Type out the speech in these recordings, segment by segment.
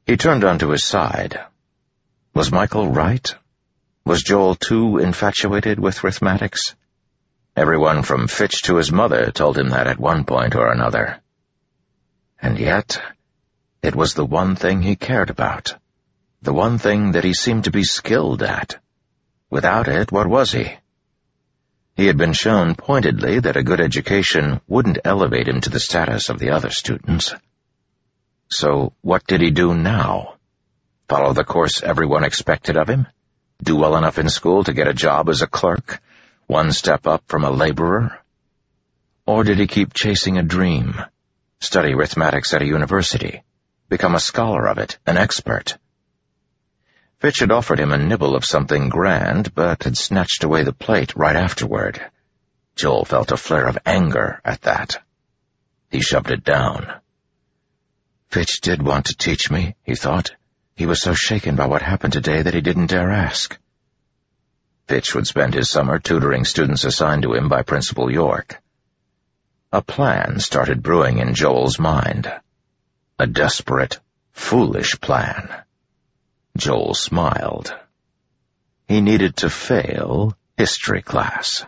He turned onto his side. Was Michael right? Was Joel too infatuated with arithmetics? Everyone from Fitch to his mother told him that at one point or another. And yet, it was the one thing he cared about, the one thing that he seemed to be skilled at. Without it, what was he? He had been shown pointedly that a good education wouldn't elevate him to the status of the other students. So what did he do now? Follow the course everyone expected of him? Do well enough in school to get a job as a clerk, one step up from a laborer? Or did he keep chasing a dream, study arithmetics at a university, become a scholar of it, an expert? Fitch had offered him a nibble of something grand, but had snatched away the plate right afterward. Joel felt a flare of anger at that. He shoved it down. Fitch did want to teach me, he thought. He was so shaken by what happened today that he didn't dare ask. Fitch would spend his summer tutoring students assigned to him by Principal York. A plan started brewing in Joel's mind. A desperate, foolish plan. Joel smiled. He needed to fail history class.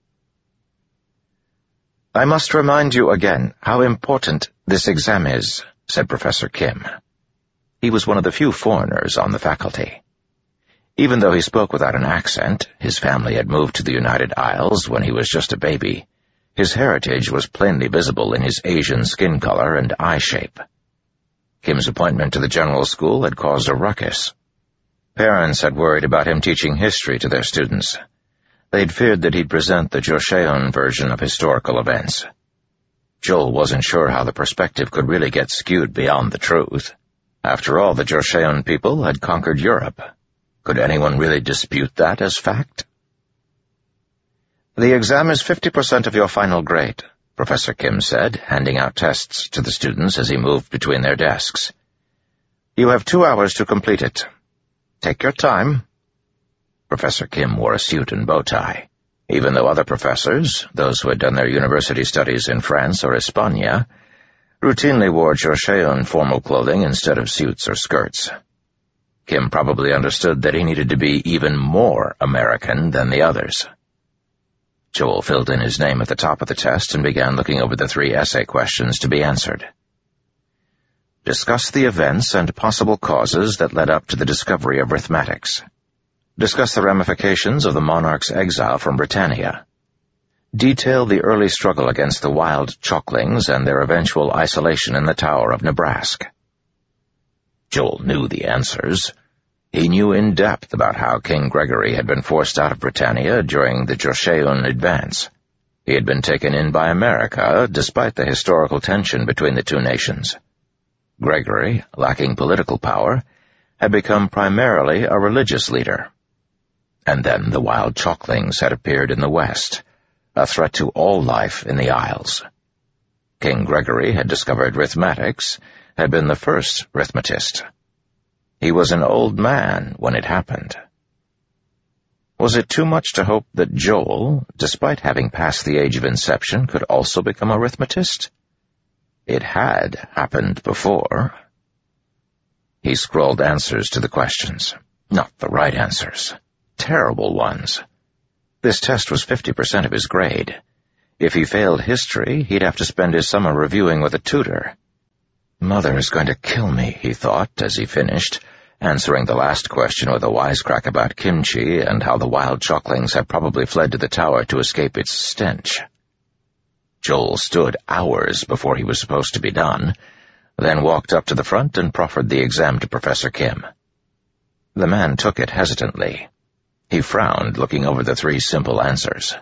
"I must remind you again how important this exam is," said Professor Kim. He was one of the few foreigners on the faculty. Even though he spoke without an accent, his family had moved to the United Isles when he was just a baby. His heritage was plainly visible in his Asian skin color and eye shape. Kim's appointment to the general school had caused a ruckus. Parents had worried about him teaching history to their students. They'd feared that he'd present the Joseon version of historical events. Joel wasn't sure how the perspective could really get skewed beyond the truth. After all, the Joseon people had conquered Europe. Could anyone really dispute that as fact? "The exam is 50% of your final grade," Professor Kim said, handing out tests to the students as he moved between their desks. "You have 2 hours to complete it. Take your time." Professor Kim wore a suit and bow tie, even though other professors, those who had done their university studies in France or España, routinely wore Joseon formal clothing instead of suits or skirts. Kim probably understood that he needed to be even more American than the others. Joel filled in his name at the top of the test and began looking over the 3 essay questions to be answered. Discuss the events and possible causes that led up to the discovery of arithmetics. Discuss the ramifications of the monarch's exile from Britannia. Detail the early struggle against the wild Chalklings and their eventual isolation in the Tower of Nebraska. Joel knew the answers. He knew in depth about how King Gregory had been forced out of Britannia during the Joseon advance. He had been taken in by America, despite the historical tension between the two nations. Gregory, lacking political power, had become primarily a religious leader. And then the wild Chalklings had appeared in the west, a threat to all life in the Isles. King Gregory had discovered arithmetics, had been the first arithmetist. He was an old man when it happened. Was it too much to hope that Joel, despite having passed the age of inception, could also become a arithmetist? It had happened before. He scrawled answers to the questions. Not the right answers. Terrible ones. This test was 50% of his grade. If he failed history, he'd have to spend his summer reviewing with a tutor. Mother is going to kill me, he thought as he finished, answering the last question with a wisecrack about kimchi and how the wild Chalklings had probably fled to the tower to escape its stench. Joel stood hours before he was supposed to be done, then walked up to the front and proffered the exam to Professor Kim. The man took it hesitantly. He frowned, looking over the 3 simple answers.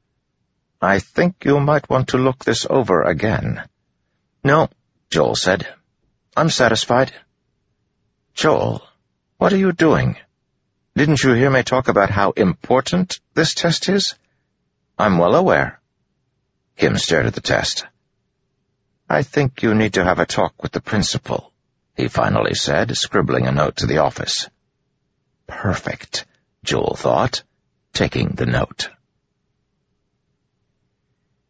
"I think you might want to look this over again." "No," Joel said. "I'm satisfied." "Joel, what are you doing? Didn't you hear me talk about how important this test is?" "I'm well aware." Kim stared at the test. "I think you need to have a talk with the principal," he finally said, scribbling a note to the office. Perfect, Joel thought, taking the note.